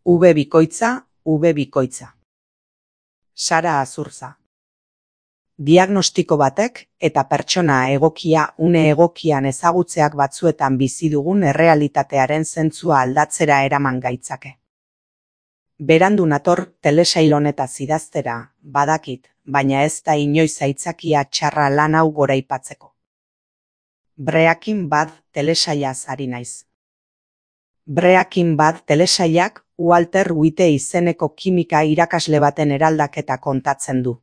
V bikoitza, V bikoitza. Sara Azurza. Diagnostiko batek eta pertsona egokia une egokian ezagutzeak batzuetan bizi dugun errealitatearen zentzua aldatzera eraman gaitzake. Berandu nator telesail honetaz idaztera, badakit, baina ez da inoiz aitzakia txarra lan hau goraipatzeko. Breaking Bad telesailaz ari naiz. Breaking Bad telesailak Walter White izeneko kimika irakasle baten eraldaketa kontatzen du.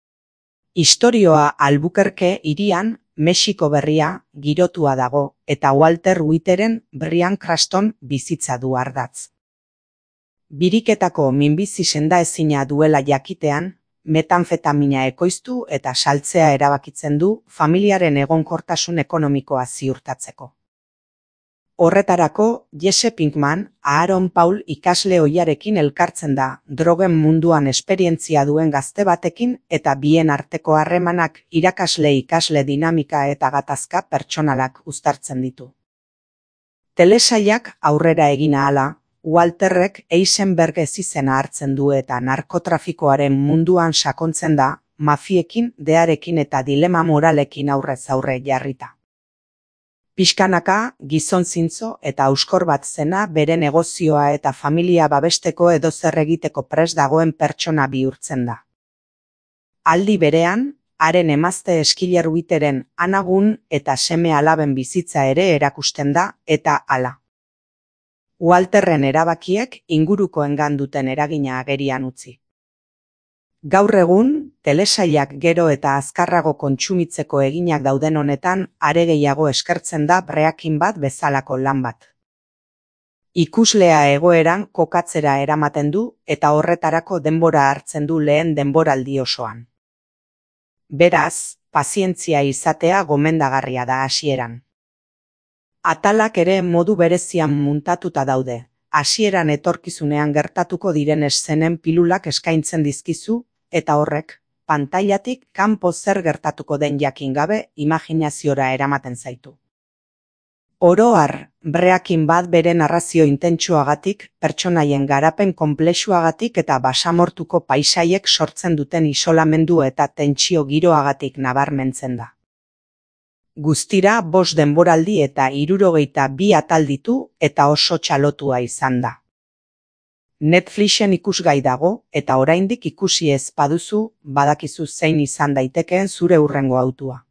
Istorioa Albuquerque hirian, Mexiko berria, girotua dago, eta Walter Whiteren Bryan Cranston bizitza du ardatz. Biriketako minbizi sendaezina duela jakitean, metanfetamina ekoiztu eta saltzea erabakitzen du familiaren egonkortasun ekonomikoa ziurtatzeko. Horretarako, Jesse Pinkman, Aaron Paul ikasle ohiarekin elkartzen da, drogen munduan esperientzia duen gazte batekin eta bien arteko harremanak irakasle-ikasle dinamika eta gatazka pertsonalak uztartzen ditu. Telesailak aurrera egin ahala, Walterrek Eisenberg ezizena hartzen du eta narkotrafikoaren munduan sakontzen da, mafiekin, dearekin eta dilema moralekin aurrez aurre jarrita. Pixkanaka, gizon zintzo eta auskor bat zena bere negozioa eta familia babesteko edozer egiteko prest dagoen pertsona bihurtzen da. Aldi berean, haren emazte Skyler Whiteren anagun eta seme alaben bizitza ere erakusten da eta hala. Walterren erabakiek ingurukoengan duten eragina agerian utzi. Gaur egun, telesailak gero eta azkarrago kontsumitzeko eginak dauden honetan are gehiago eskertzen da Breaking Bad bezalako lan bat. Ikuslea egoeran kokatzera eramaten du eta horretarako denbora hartzen du lehen denboraldi osoan. Beraz, pazientzia izatea gomendagarria da hasieran. Atalak ere modu berezian muntatuta daude. Hasieran etorkizunean gertatuko diren eszenen pilulak eskaintzen dizkizu, eta horrek, pantailatik kanpo zer gertatuko den jakin gabe imaginaziora eramaten zaitu. Oro har, Breaking Bad bere narrazio intentsuagatik, pertsonaien garapen konplexuagatik eta basamortuko paisaiek sortzen duten isolamendu eta tentsio giroagatik nabarmentzen da. Guztira 5 denboraldi eta 62 atal ditu eta oso txalotua izan da. Netflixen ikusgai dago eta oraindik ikusi ez baduzu, badakizu zein izan daitekeen zure hurrengo hautua.